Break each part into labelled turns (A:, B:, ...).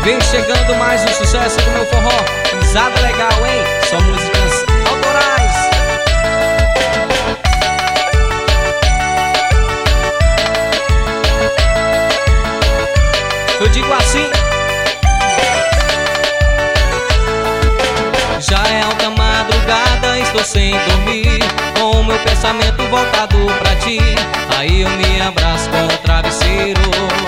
A: Vem chegando mais um sucesso do meu forró. Risada legal, hein? Só músicas autorais. Eu digo assim: já é alta madrugada, estou sem dormir, com o meu pensamento voltado pra ti. Aí eu me abraço com o travesseiro,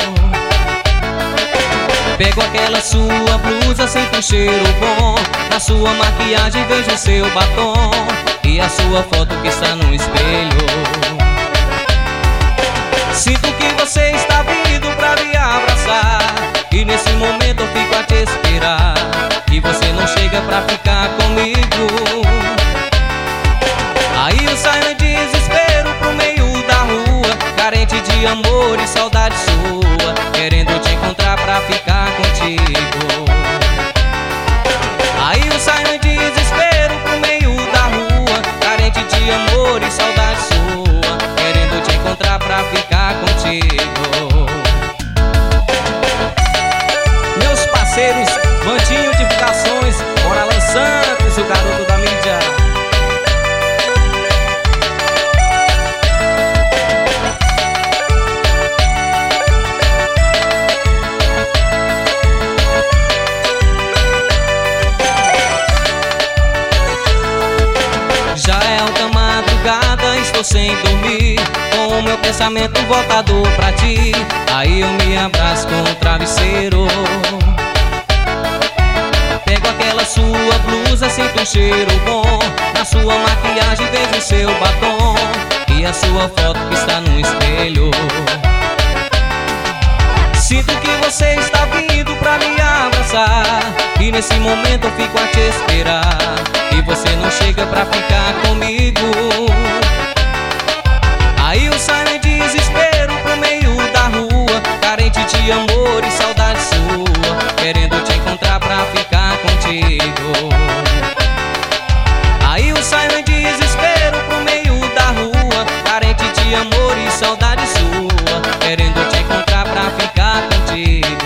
A: pego aquela sua blusa, sinto um cheiro bom. Na sua maquiagem vejo seu batom e a sua foto que está no espelho. Sinto que você está vindo pra me abraçar, e nesse momento eu fico a te esperar, e você não chega pra ficar comigo. Aí eu saio em desespero pro meio da rua, carente de amor e saudade sua, querendo te encontrar pra ficar contigo. Aí eu saio em desespero pro meio da rua, carente de amor e saudade sua, querendo te encontrar pra ficar contigo. Meus parceiros, Bandinho Divulgações, Alan Santos, o garoto da mídia. Já é alta madrugada, estou sem dormir, com o meu pensamento voltado pra ti. Aí eu me abraço com o travesseiro, pego aquela sua blusa, sinto um cheiro bom. Na sua maquiagem vejo seu batom e a sua foto que está no espelho. Sinto que você está vindo pra me abraçar, e nesse momento eu fico a te esperar, e você não chega pra ficar comigo. Aí eu saio em desespero pro meio da rua, carente de amor e saudade sua, querendo te encontrar pra ficar contigo. Aí eu saio em desespero pro meio da rua, carente de amor e saudade sua, querendo te encontrar pra ficar contigo.